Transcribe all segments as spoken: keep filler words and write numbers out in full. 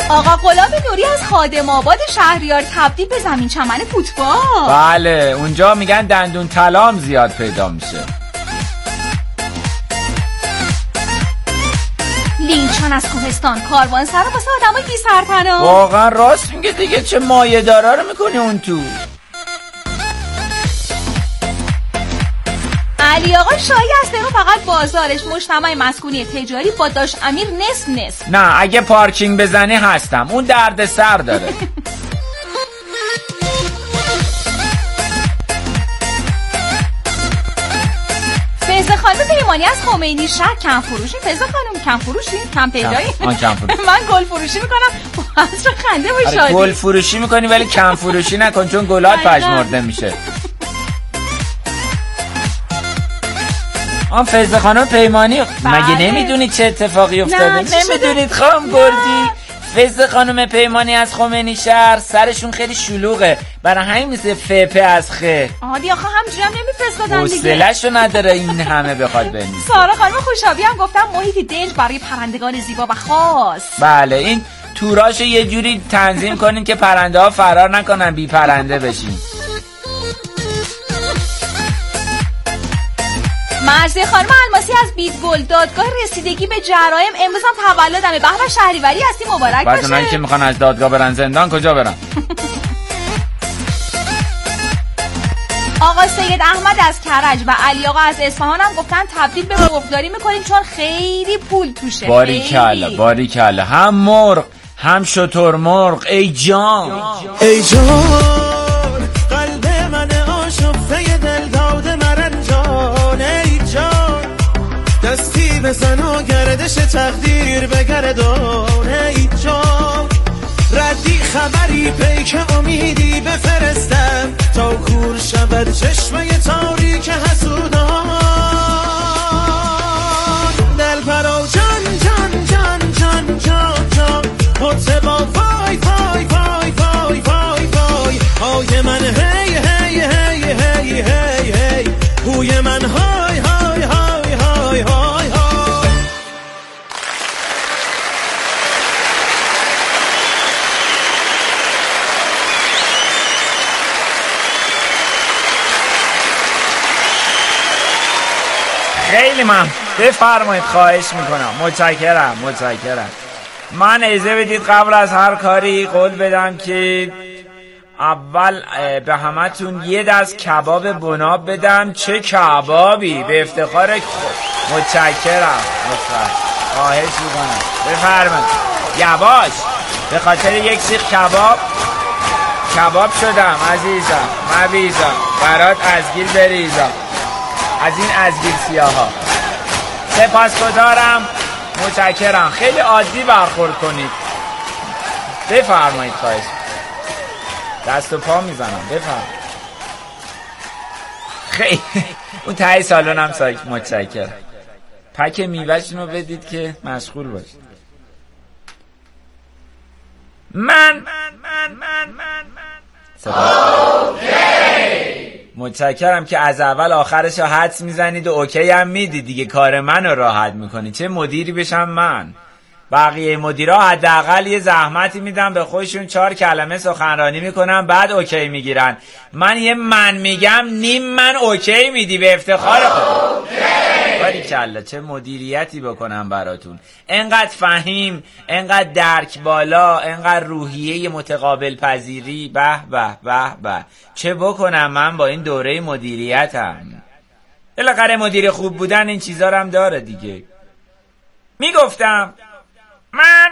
آقا غلام نوری از خادم آباد شهریار تبدیل به زمین چمن فوتبال. بله اونجا میگن دندون طلام زیاد پیدا میشه. لینچان از کوهستان کاروان سر واسه آدمای بی سرپناه. واقعا راست میگه دیگه، چه مایه دارا رو میکنی اون تو. علی آقا شایی از درون فقط بازارش مجتمع مسکونی تجاری با داش امیر نصف نصف. نه اگه پارکینگ بزنی هستم، اون درد سر داره. فیضه خانم پیمانی از خمینی شهر کم فروشی. فیضه خانم کم فروشی؟ کم پیدایی؟ آن کم فروشی. من گل فروشی میکنم از چه خنده و شادی. گل فروشی میکنی ولی کم فروشی نکن چون گلات پژمرده میشه. آن فیضه خانم پیمانی مگه نمیدونید چه اتفاقی افتاده؟ نمیدونید خانم گردی؟ فیضه خانم پیمانی از خمینی شهر سرشون خیلی شلوغه، برای همین مثل فپه از خه. آدی آخه همجوری هم نمیفرستادن دیگه، حوصله‌شو نداره این همه بخواد بنویسه. سارا خانم خوشابی هم گفتم محیطی دنج برای پرندگان زیبا و خاص. بله این توراشو یه جوری تنظیم کنین که پرنده ها فرار نکنن بی پرنده بشین. مرزی خانم الماسی از بیتگل دادگاه رسیدگی به جرایم امروز هم تولدمه. به به شهریوری هستی مبارک باشه. بعد اونایی که میخوان از دادگاه برن زندان کجا برن؟ آقا سید احمد از کرج و علی آقا از اصفهان هم گفتن تبدیل به مرغداری میکنیم چون خیلی پول توشه. باریکلا باریکلا، هم مرغ هم شتر مرغ. ای جان ای جان قلب من آشفته دل داده مرنجان. ای جان دستی بزن و گردش تقدیر بگردان. ای جان ردی خبری پیک امیدی بفرستم تا کور شود چشمه تاریک حسودان. دل پرو جان جان جان جان جان جان حتبا وای وای وای وای وای وای های من هی هی هی هی هی هی هوی من های های های های های های. خیلی من بفرمایید، خواهش میکنم، متشکرم متشکرم. من اجازه بدید قبل از هر کاری قول بدم که اول به همتون یه دست کباب بناب بدم. چه کبابی، به افتخار خود. متشکرم متشکرم، خواهش میکنم بفرمایید. یواش، به خاطر یک سیخ کباب کباب شدم عزیزم مبیزم، برات ازگیر بریزم از این ازگیر سیاها. سپاسگزارم متشکرم، خیلی عادی برخورد کنید. بفرمایید، خواهش دست و پا میزنم، بفرمایید. خیلی اون تایی سالون هم سایک. متشکرم. پک میوه‌شون رو بدید که مشغول باشید. من من من من من اوکی. متشکرم که از اول آخرش رو حدس میزنید و اوکی هم میدید دیگه، کار من رو راحت میکنید. چه مدیری بشم من؟ بقیه مدیرها حداقل یه زحمتی میدن به خودشون، چهار کلمه سخنرانی میکنن بعد اوکی میگیرن. من یه من میگم نیم من اوکی میدی، به افتخار خود. باریکلا، چه مدیریتی بکنم براتون. انقدر فهیم، انقدر درک بالا، انقدر روحیه متقابل پذیری. به به به به، چه بکنم من با این دوره مدیریتم. بالاخره مدیر خوب بودن این چیزا رو هم داره دیگه. میگفتم من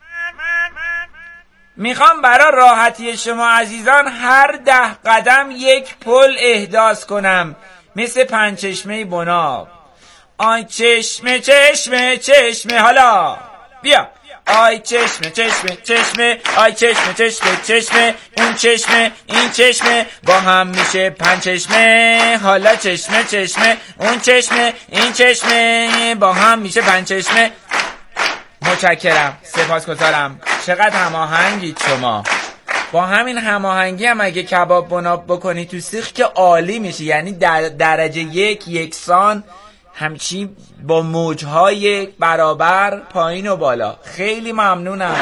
میخوام برای راحتی شما عزیزان هر ده قدم یک پل احداث کنم، مثل پنچشمه بناب. آی چشمه چشمه چشمه، حالا بیا. آی چشمه چشمه چشمه، آی چشمه چشمه چشمه، اون چشمه این چشمه با هم میشه پنج چشمه. حالا چشمه چشمه اون چشمه این چشمه با هم میشه پنج چشمه. متشکرم، سپاسگزارم. چقدر هماهنگید شما. با همین هماهنگی هم اگه کباب بناب بکنی تو سیخ که عالی میشه، یعنی در درجه یک یکسان همچین با موجهای برابر پایین و بالا. خیلی ممنونم.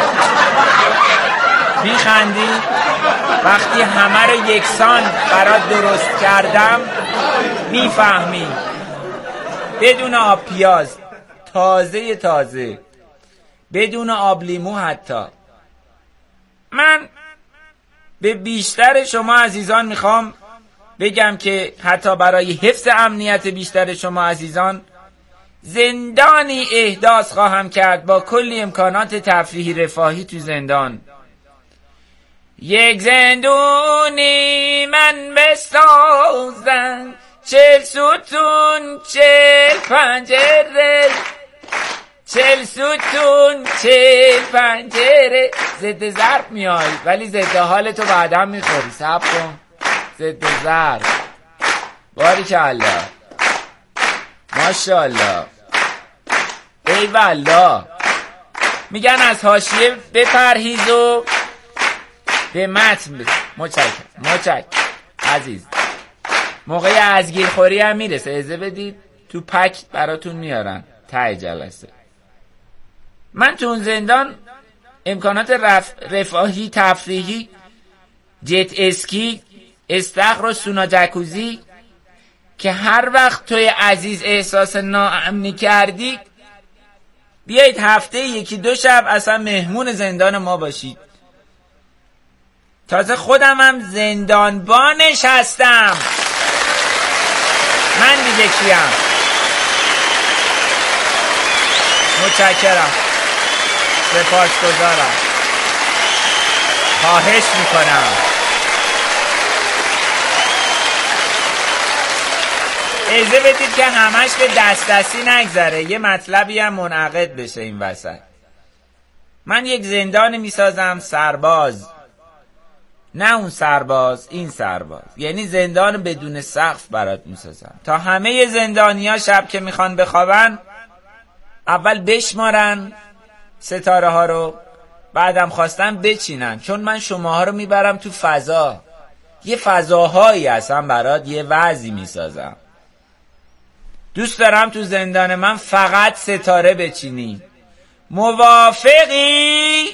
میخندی؟ وقتی همه رو یکسان برات درست کردم میفهمی. بدون آب پیاز، تازه تازه، بدون آب لیمو حتی. من به بیشتر شما عزیزان میخوام بگم که حتی برای حفظ امنیت بیشتر شما عزیزان زندانی احداث خواهم کرد با کلی امکانات تفریحی رفاهی تو زندان. یک زندونی من بسازم، چل ستون چل پنجره، چل ستون چل پنجره. ضد ضرب میای ولی ضد حالتو بعدم میخوری. صبر کن. ضد ضرب. باریکالله، ماشاءالله، ای والله. میگن از حاشیه بپرهیز و به متن بده. مچک مچک عزیز، موقع ازگیرخوری هم میرسه. اجازه بدید تو پک براتون میارن ته جلسه. من تو اون زندان امکانات رف... رفاهی تفریحی، جت اسکی، استخر و سونا جکوزی که هر وقت توی عزیز احساس ناامنی کردی بیایید هفته یکی دو شب اصلا مهمون زندان ما باشید. تازه خودم هم زندانبانش هستم. من دیگه کیم؟ متشکرم، سپاسگزارم، خواهش میکنم. اجازه بدید که همش به دست دستی نگذره، یه مطلبی هم منعقد بشه این وسط. من یک زندان میسازم سرباز، نه اون سرباز، این سرباز، یعنی زندان بدون سقف برات میسازم تا همه زندانی‌ها شب که میخوان بخوابن اول بشمارن ستاره ها رو، بعدم خواستن بچینن، چون من شماها رو میبرم تو فضا. یه فضاهایی اصلا برات یه وضعی میسازم. دوست دارم تو زندان من فقط ستاره بچینی. موافقی؟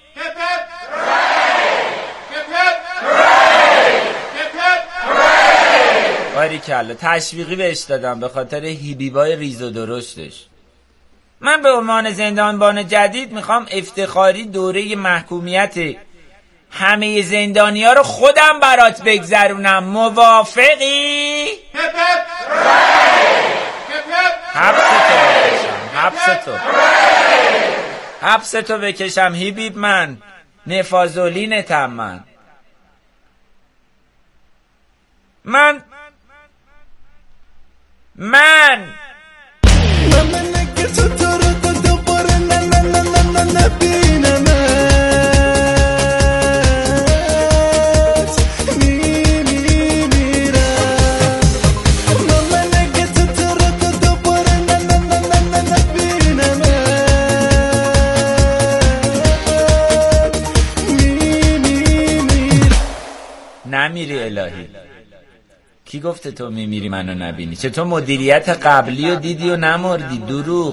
باریکلا، تشویقی بهش دادم به خاطر هیبیبای ریز و درشتش. من به عنوان زندانبان جدید میخوام افتخاری دوره محکومیت همه زندانی ها رو خودم برات بگذرونم. موافقی؟ حبستو بکشم، حبستو حبستو بکشم هیبیب من، نفازولینتم من. من من نمیری الهی. کی گفته تو میمیری منو نبینی؟ چطور مدیریت قبلی رو دیدی و نمردی؟ دروغ.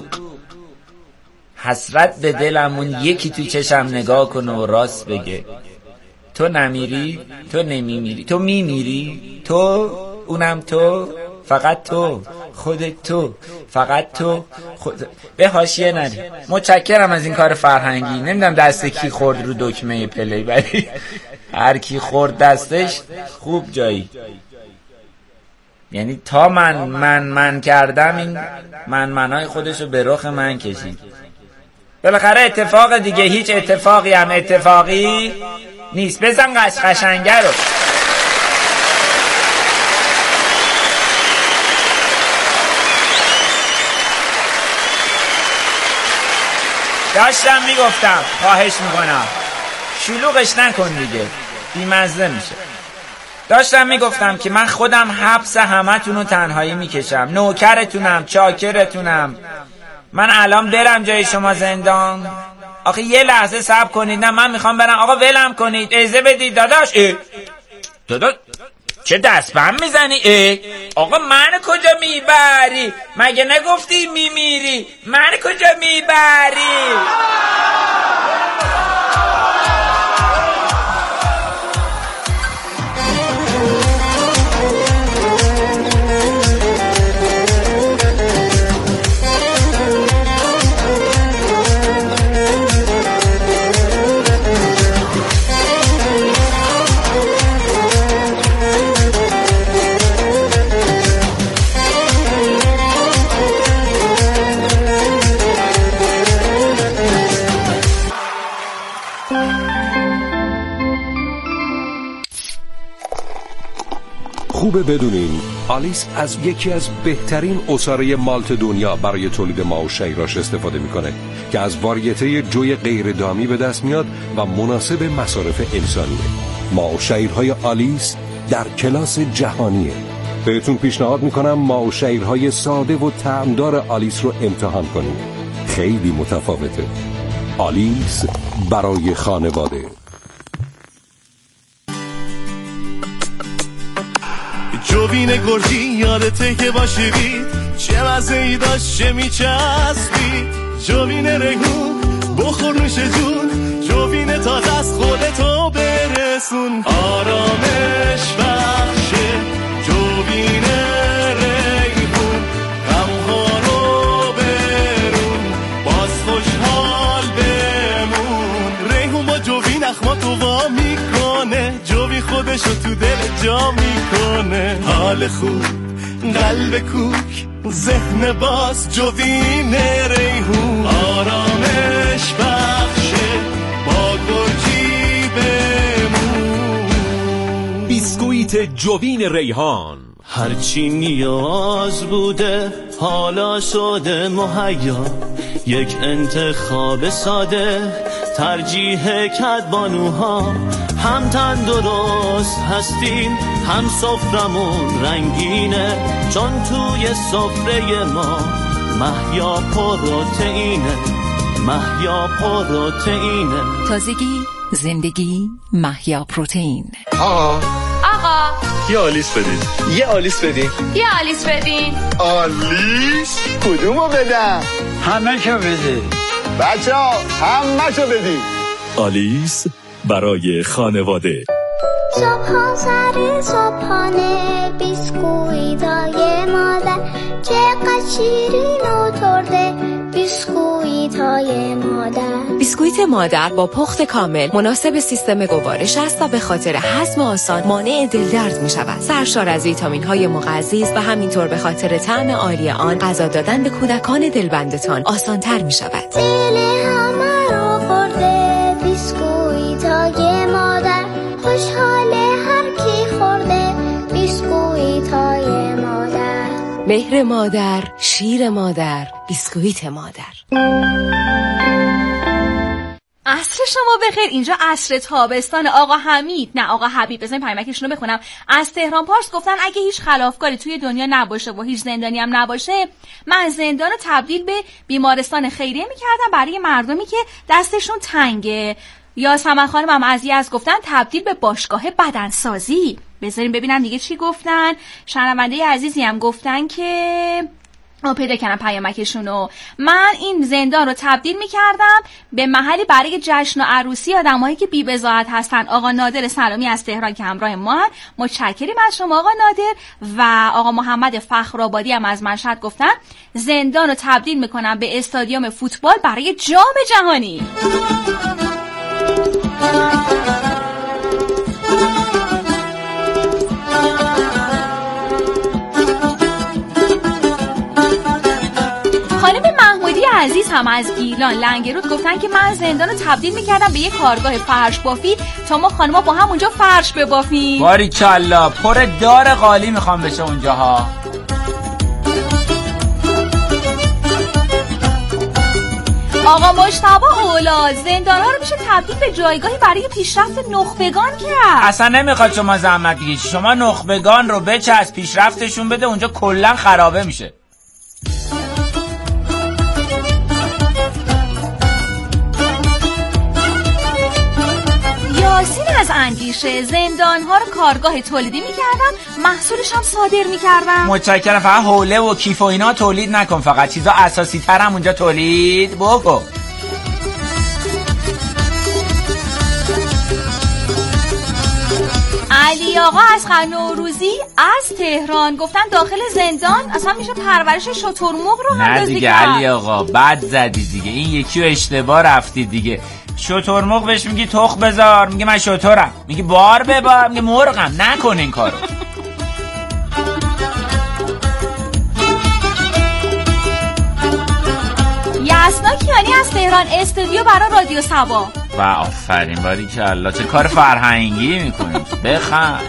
حسرت به دلمون یکی تو چشم نگاه کنه و راست بگه. تو نمیری، تو نمیمیری، تو میمیری، تو اونم تو، فقط تو، خودت تو، فقط تو خود. به حاشیه نری. متشکرم از این کار فرهنگی. نمیدونم دست کی خورد رو دکمه پلی، ولی هر کی خورد دستش خوب جایی. یعنی تا من من من کردم این من منای خودشو به رخ من کشید. بالاخره اتفاق دیگه، هیچ اتفاقی هم اتفاقی نیست. بزن قش قشنگه رو. داشتم میگفتم، خواهش میکنم شلوغش نکن دیگه، بیمزه میشه. داشتم میگفتم که من خودم حبس همتونو تنهایی میکشم. نوکرتونم، چاکرتونم. من الان برم جای شما زندان؟ آخه یه لحظه صبر کنید. نه من میخوام برم. آقا ولم کنید، اجازه بدید داداش. داداش چه دستبند میزنی؟ ای آقا من کجا میبری؟ مگه نگفتی میمیری؟ من کجا میبری؟ خوبه بدونین آلیس از یکی از بهترین عصاره مالت دنیا برای تولید ماه و شیراش استفاده میکنه که از واریته جوی غیر دامی به دست میاد و مناسب مصارف انسانیه. ماه و شیرهای آلیس در کلاس جهانیه. بهتون پیشنهاد میکنم ماه و شیرهای ساده و طعمدار آلیس رو امتحان کنید. خیلی متفاوته. آلیس برای خانواده. جوین گرجی یادته که باشیدی چه مزه‌ای داشت چه میچسبی. جوین ریحون بخور نوش جون، جوین تازه از خودتو برسون. آرامش بخشه جوین ریحون، غمها رو برون باز خوشحال بمون. ریحون با جوین اخماتو وا میکنه، جوین خودشو تو دل جا میکنه. حال خوب قلب کوک ذهن باز جوین ریحون. آرامش بخشه با گرجی بمون. بیسکویت جوین ریحان. هرچی نیاز بوده حالا شده مهیا، یک انتخاب ساده ترجیح کدبانوها. هم تندرست هستیم هم سفرمون رنگینه، چون توی سفره ما مهیا پروتئینه، مهیا پروتئینه. تازگی زندگی مهیا پروتئین. آقا آقا یه آلیس بدین. یه آلیس بدین. یه آلیس بدین. آلیس کدومو بدم؟ همه شو بده بچه ها همه شو بدین. آلیس برای خانواده. صبح سر صبحانه بیسکویتای مادر چقدر شیرین و ترده. بیسکویتای مادر. بیسکویت مادر با پخت کامل مناسب سیستم گوارش است و به خاطر هضم آسان مانع دلدرد می شود. سرشار از ویتامین های مغذی و همینطور به خاطر طعم عالی آن غذا دادن به کودکان دلبندتان آسان تر می شود. دل همه رو خورده بیسکویتای مادر، خوشحاله هر کی خورده بیسکویتای مادر. مهر مادر، شیر مادر، بیسکویت مادر. عصر شما بخیر. اینجا عصر تابستان. آقا حمید نه آقا حبیب، بزنین پیامکشون رو بخونم. از تهران پارس گفتن اگه هیچ خلافکاری توی دنیا نباشه و هیچ زندانی هم نباشه، من زندان رو تبدیل به بیمارستان خیریه میکردم برای مردمی که دستشون تنگه. یا سمن خانم هم از یزد گفتن تبدیل به باشگاه بدنسازی. بذاریم ببینم دیگه چی گفتن. شنونده عزیزی هم گفتن که ما پیدا کردم پیامکشونو. من این زندان رو تبدیل میکردم به محلی برای جشن و عروسی آدمایی که بی بضاعت هستن. آقا نادر سلامی از تهران که همراه ما هست، متشکریم از شما آقا نادر. و آقا محمد فخرآبادی هم از مشهد گفتن زندان رو تبدیل میکنم به استادیوم فوتبال برای جام جهانی. خانم محمودی عزیز هم از گیلان لنگرود گفتن که من زندان رو تبدیل میکردم به یک کارگاه فرش بافی تا ما خانم‌ها با هم اونجا فرش ببافیم. باریکلا، پر دار قالی میخوام بشه اونجاها. آقا مجتبی اولاد زندان‌ها رو میشه تبدیل به جایگاهی برای پیشرفت نخبگان کرد. اصلا نمیخواد شما زحمت بکشید، شما نخبگان رو بچسب پیشرفتشون بده، اونجا کلا خرابه میشه. یاسین از اندیشه زندان‌ها رو کارگاه تولیدی می‌کردن، محصولش هم صادر می‌کردن. متشکرم. فقط حوله و کیف و اینا تولید نکن، فقط چیزا اساسی تر هم اونجا تولید بکن. علی آقا از نوروزی از تهران گفتن داخل زندان اصلا میشه پرورش شترمرغ رو نه دیگه علی آقا بد زدی دیگه، این یکی رو اشتباه رفتی دیگه. شترمرغ بهش میگی تخ بذار، میگه من شترم، میگه بار ببار، میگه مرغم. نکن این کارو. یسنا کیانی از تهران استودیو برای رادیو سبا. و آفرین باریکلا، چه کار فرهنگی میکنی. بخند.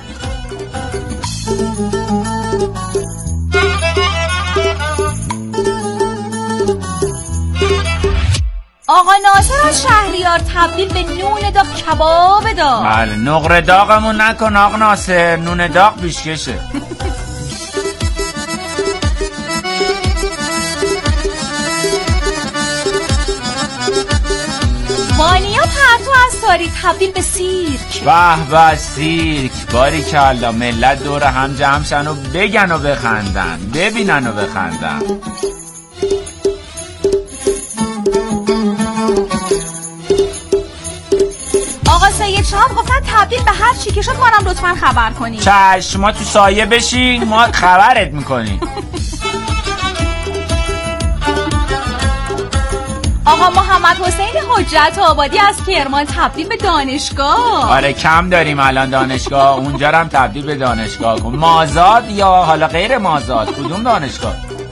آقا ناصر از شهریار تبدیل به نون داغ کباب داد. بله نقره داغمون نکن آقا ناصر، نون داغ پیشکشه. وانیا پرتو از ساری تبدیل به سیرک. به به سیرک باریکلا، ملت دور هم جمع شن و بگن و بخندن، ببینن و بخندن. آقا سید شهاب گفتن تبدیل به هر چی که شد ما هم لطفا خبر کنیم. چشم، ما تو سایه بشین ما خبرت میکنیم. آقا محمد حسین حجت آبادی از کرمان تبدیل به دانشگاه. آره کم داریم الان دانشگاه، اونجا هم تبدیل به دانشگاه کن. مازاد یا حالا غیر مازاد، کدوم دانشگاه؟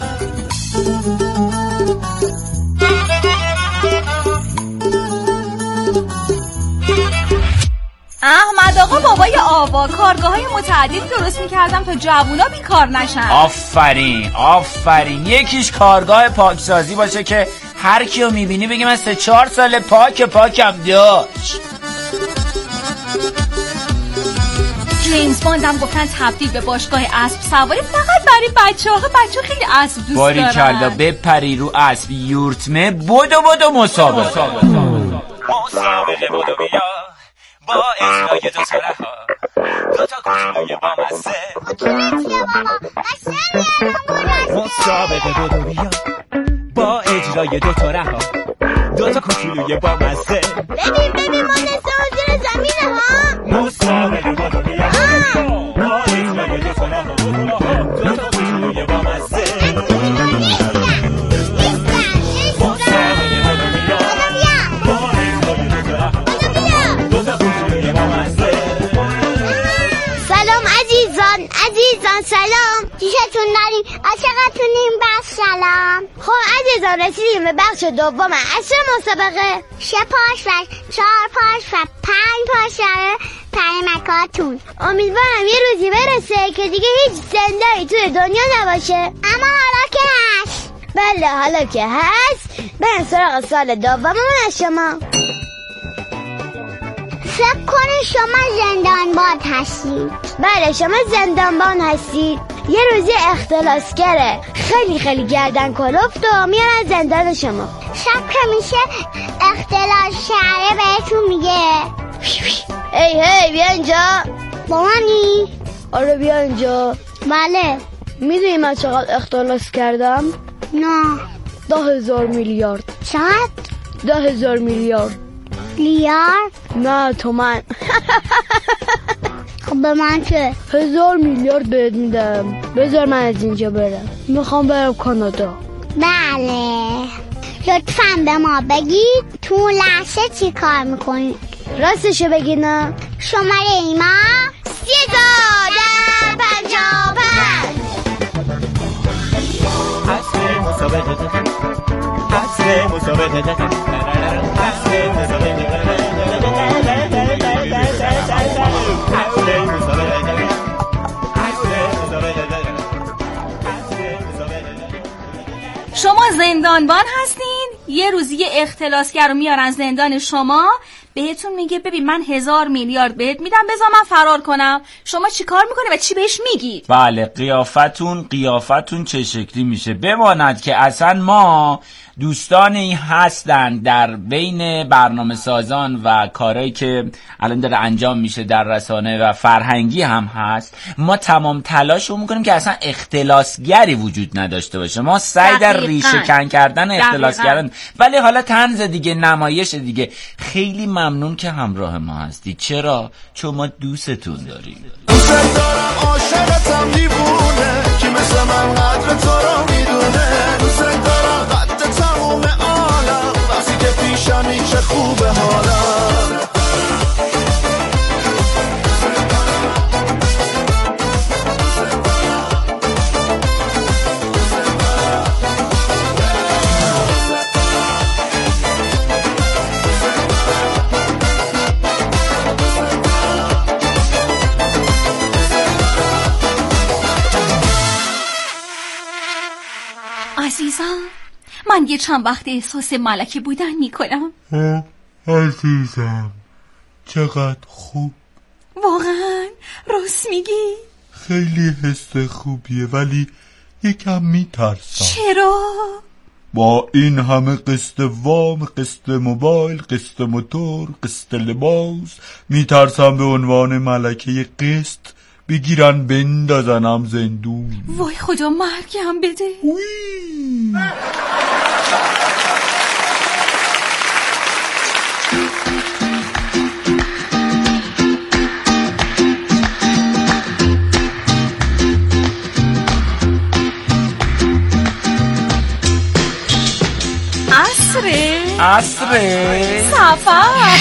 احمد آقا بابای آوا کارگاه‌های متعددی درست می‌کردم تا جوونا بیکار نشن. آفرین آفرین. یکیش کارگاه پاکسازی باشه که هر کیو میبینی بگی من سه چهار سال پاک پاکم داشت. جیمز باند هم گفتن تبدیل به باشگاه اسب سواری فقط برای بچه‌ها. بچه‌ها خیلی اسب دوست دارن. باریکلا بپری رو اسب یورتمه بدو بدو مسابقه. مسابقه بدو بیا با اجرای دو سره ها دو تا کوچولوی با مزه. مسابقه بدو بیا با اجرای دو تا رها دو تا کوچولوی با مزه. ببین ببین ما نصف حضور زمینه ها. مسابقه بدو بیا با اجرای دو تا رها دو تا کوچولوی با مزه. عزیزان سلام، دیشتون نریم عاشقتونیم بس سلام. خب عزیزان رسیدیم به بخش دوم عصر مسابقه. سه پاش و چهار پاش و پنج پاش و پرمکاتون. امیدوارم یه روزی برسه که دیگه هیچ زندانی توی دنیا نباشه، اما حالا که هست. بله حالا که هست بریم سراغ سال دوم از شما. فکر کنید شما زندانبان هستید. بله شما زندانبان هستید. یه روزی اختلاسگره خیلی خیلی گردن کلفت و میارن زندان شما. شب که میشه اختلاس شهره بهتون میگه ای هی بیا اینجا. با منی؟ آره بیا اینجا. بله. میدونی من چقدر اختلاس کردم؟ نه. ده هزار میلیارد. چقدر؟ ده هزار میلیارد. لیار؟ نه تومن. خب به من چه؟ هزار میلیارد بهت میدم. بذار من از اینجا برم، میخوام برم کانادا. بله لطفاً به ما بگید تو لحظه چی کار میکنید. راستشو بگید نه. شماره ایما سی هزار ده پنجاه پنج. عصر مسابقه عصر مسابقه عصر مسابقه. شما زندانبان هستین، یه روزی یه اختلاسگر رو میارن زندان شما، بهتون میگه ببین من هزار میلیارد بهت میدم بذار من فرار کنم. شما چی کار میکنه و چی بهش میگید؟ بله قیافتون قیافتون چه شکلی میشه؟ بماند که اصلا ما دوستانی هستن در بین برنامه سازان و کارهایی که الان داره انجام میشه در رسانه و فرهنگی هم هست، ما تمام تلاش رو میکنیم که اصلا اختلاسگری وجود نداشته باشه. ما سعی در ریشه کن کردن اختلاسگران، ولی حالا طنز دیگه، نمایش دیگه. خیلی ممنون که همراه ما هستی. چرا؟ چون ما دوستتون داریم. دوست دارم، عاشقتم، دیوونه کی مثل من قدر تو رو میدونه. دوست دارم قد تموم عالم، وقتی که پیشمی چه خوبه حالم. عزیزم، من یه چند وقت احساس ملکه بودن میکنم. عزیزم چقدر خوب. واقعا؟ راست میگی؟ خیلی حس خوبیه، ولی یکم میترسم. چرا؟ با این همه قسط وام، قسط موبایل، قسط موتور، قسط لباس، میترسم به عنوان ملکه قسط بگیرن بندازنم زندون. وای خدا مرگم بده. عصره عصره سفر.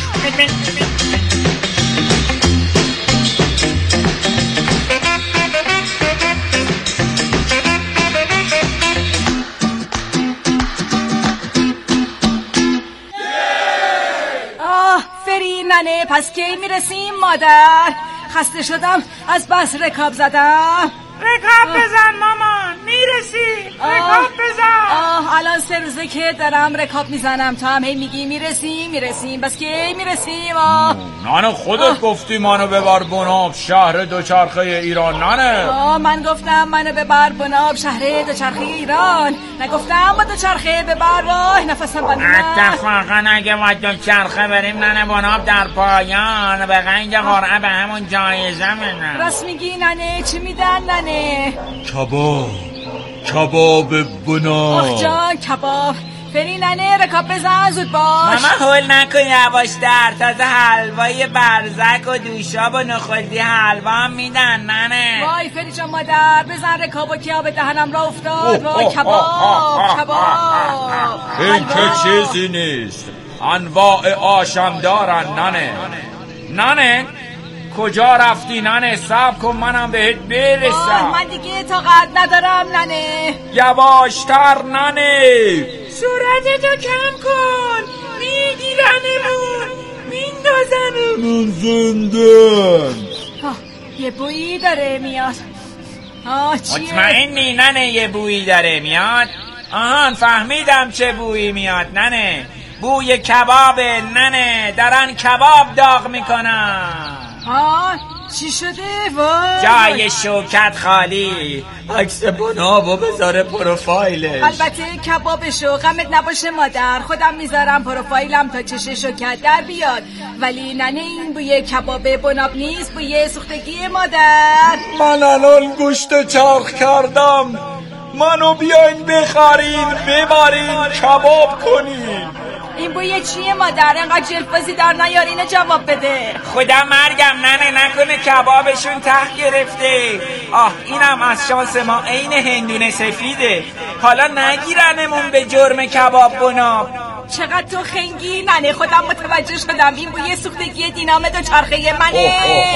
ننه پس کی میرسیم مادر؟ خسته شدم از بس رکاب زدم. رکاب بزن مامان، میرسیم. رکاب بزن. آه الان سه روزه که دارم رکاب میزنم، تو هم هی میگی میرسیم میرسیم، بس کی میرسیم؟ آه نانه خودت آه. گفتی منو ببر بناب شهر دوچرخه ایران. نانه آه من گفتم منو ببر بناب شهر دوچرخه ایران، نگفتم با دوچرخه ببر راه نفسم بندم. اتفاقا اگه با دوچرخه بریم ننه بناب در پایان بقیه اینجا قرعه به همون جایزه میدن. راست میگی ننه؟ چی میدن ننه؟ کباب کباب بناب. آخ جان کباب. فری ننه رکاب بزن زود باش. ماما هول نکن یواشتر، تازه حلوای برزک و دوشاب و نخودی حلوا هم میدن ننه. وای فری جان مادر بزن رکاب و کیا به دهنم را افتاد. وای کباب کباب. این که چیزی نیست، انواع آشم دارن ننه. ننه کجا رفتی ننه؟ صبر کن منم بهت برسم. من دیگه طاقت ندارم ننه. یواشتر ننه. سرعتتو کم کن، میگیرنمون میندازنمون زندان. یه بویی داره میاد. آه چیه؟ مطمئنی ننه یه بویی داره میاد؟ آهان فهمیدم چه بویی میاد ننه. بوی کباب ننه، دارن کباب داغ میکنن. ها چی شده؟ وای جای شوکت خالی، عکس بنابو بذاره پروفایلش. البته کبابشو غمت نباشه مادر، خودم میذارم پروفایلم تا چش شوکت در بیاد. ولی ننه این بوی کباب بناب نیست، بوی سوختگی مادر. من الان گوشت چرخ کردم، منو بیاین بخرین ببرین کباب کنین. این بوی چیه مادر؟ انقدر جلفازی در نیارینه جواب بده. خدا مرگم ننه نکنه کبابشون ته گرفته. آه اینم از شانس ما عین هندونه سفیده، حالا نگیرنمون به جرم کباب بناب. چقدر تو خنگی ننه، خودم متوجه شدم این بوی سوختگی دینام دوچرخه منه.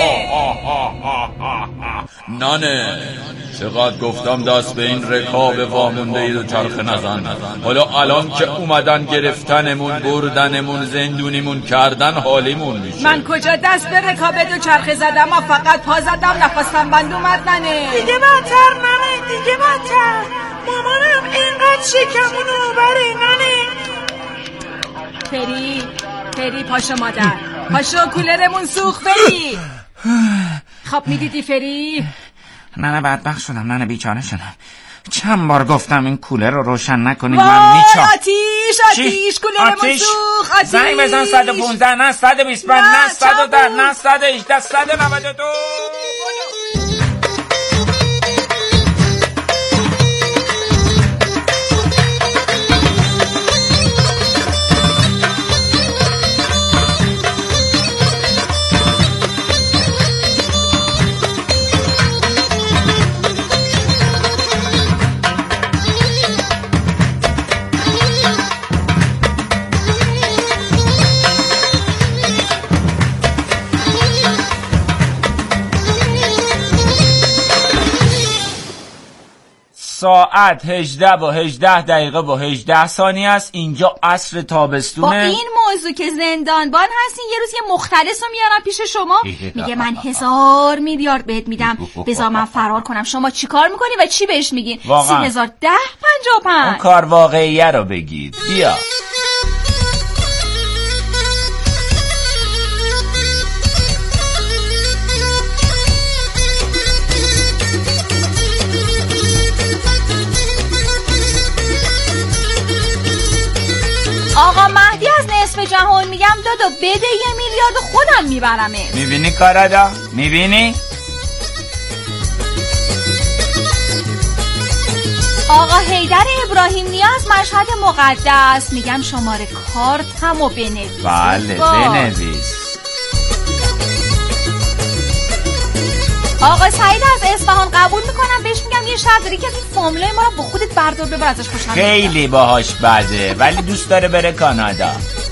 ننه چقدر گفتم دست به این رکاب وامونده دوچرخه نزن، حالا الان که اومدن گرفتنمون بردنمون زندونیمون کردن حالیمون میشه. من کجا دست به رکاب دوچرخه زدم؟ ما فقط پا زدم نفسم بند اومد ننه. دیگه بدتر ننه، دیگه بدتر. مامانم اینقدر شکمونو بره ننه. فری فری پاشو مادر، پاشو کولرمون سوخت. فری خواب میدیدی فری؟ ننه بدبخت شدم ننه، بیچاره شدم. چند بار گفتم این کولر رو روشن نکنید من میچام. آتیش آتیش کولرمون سوخت. آتیش زنگ بزن صد و پانزده نه صد و بیست و پنج نه صد و ده نه صد و هجده صد و نود و دو. ساعت هجده با هجده دقیقه با هجده ثانیه است. اینجا عصر تابستونه. با این موضوع که زندانبان هستین یه روز یه مختلس رو میارم پیش شما، میگه من هزار میلیارد بهت میدم بذار من فرار کنم. شما چی کار میکنی و چی بهش میگین؟ سی هزار ده پنجاه و پنج. اون کار واقعیه رو بگید. بیا آقا مهدی از نصف جهان میگم دادو بده یه میلیارد خودم میبرمه. میبینی کارادا؟ میبینی؟ آقا حیدر ابراهیم نیاز مشهد مقدس میگم شماره کارتمو بنویس. بله بنویس. آقا سعید از اصفهان قبول میکنم بهش میگم یه شرط داری که این فامیلای ما رو با خودت بردار ببر ازش خوشم. خیلی باهاش بده ولی دوست داره بره کانادا.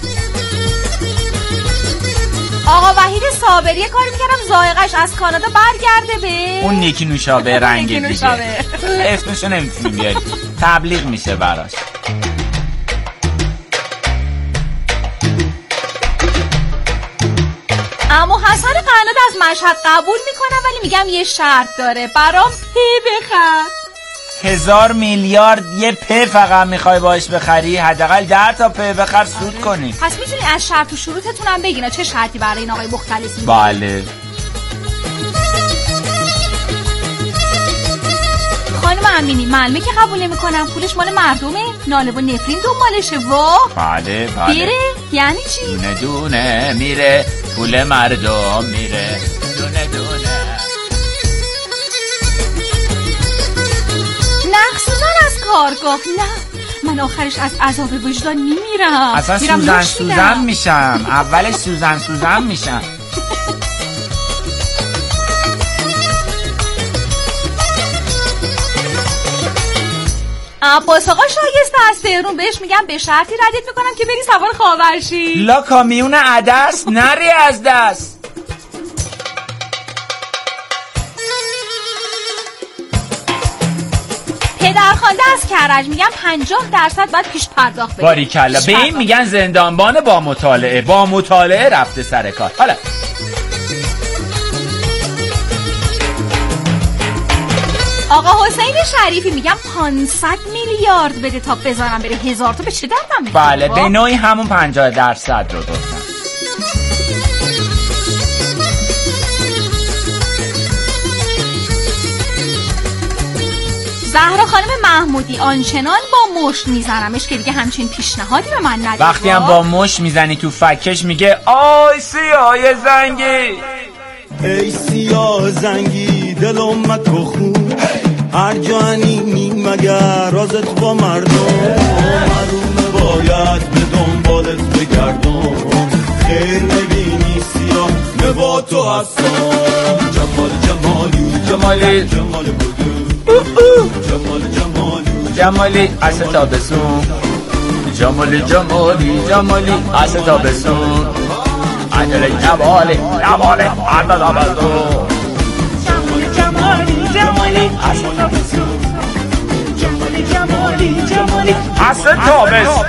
آقا وحید صابری کاری میکردم ذائقه‌اش از کانادا برگرده به اون نیکی نوشابه رنگ دیگه اسمشو نمیتونی بیاری تبلیغ میشه براش. اما حسن قناد از مشهد قبول میکنم ولی میگم یه شرط داره برام پی بخر. هزار میلیارد یه په فقط میخوای باش بخری؟ حداقل ده تا په بخر سود کنی. پس میتونی از شرط و شروطتونم بگین چه شرطی برای این آقای مختلف میگه؟ بله. خانم امینی معلومه که قبول نمیکنم پولش مال مردمه، ناله و نفرین دنبالشه. وا بله بله. بیره یعنی چی؟ دونه دونه میره پول مردم میره دونه دونه. نقصوزن از کارگاه. نه من آخرش از عذاب وجدان میمیرم. اصلا سوزن سوزن میشم. اولش سوزن سوزن میشم. عباس آقا شایسته از تهرون بهش میگم به شرطی ردت میکنم که بری سوار خاورشی. لا کامیون عدس نری از دست. پدرخوانده از کرج میگم پنجاه درصد باید پیش پرداخت بدی. باریکلا. به این میگن زندانبان با مطالعه. با مطالعه رفته سر کار. حالا آقا حسین شریفی میگم پانصد میلیارد بده تا بذارم بره هزار تا به چه دردم میخوره؟ بله به نوعی همون پنجاه درصد رو گفتم. زهرا خانم محمودی آنچنان با مشت میزنمش که دیگه همچین پیشنهادی به من ندید. وقتی هم با مشت میزنی تو فکش میگه آی سیاه زنگی، ای سیاه زنگی دلم مکو خون، هر جانی مگر رازت با مردم، معلومه باید به دنبالت بگردم، خیر نبینی سیاه نبا تو هستم، جمال جمالی جمالی جمال بودو جمال جمالی جمالی اصل تابستون، جمالی جمالی جمالی اصل تابستون، عجل جمالی جمالی اصل تابستون، جمالی جمالی جمالی اصل تابستون، جمالی جمالی جمالی اصل تابستون،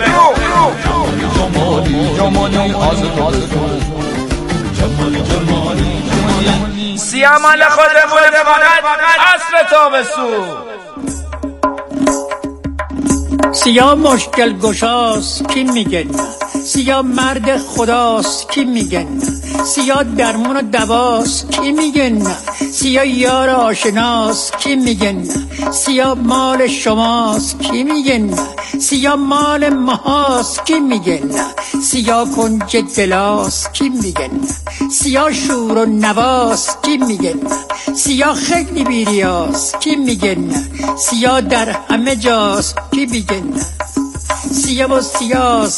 جمالی جمالی اصل تابستون، جمالی جمالی جمالی سیامان خودمون فقط اصل تابستون. سیاه مشکل گشاست کی میگه نه، سیاه مرد خداست کی میگه نه، سیاه درمون و دواست کی میگه نه، سیاه یار آشناست کی میگه نه، سیاه مال شماست کی میگه نه، سیاه مال ماهاست کی میگه نه، سیاه کنج دلاست کی میگه نه، سیاه شور و نواست کی میگه نه، سیاه خیلی بیریاست کی میگه نه، سیاه در همه جاست کی میگه نه، سیاه و سیاه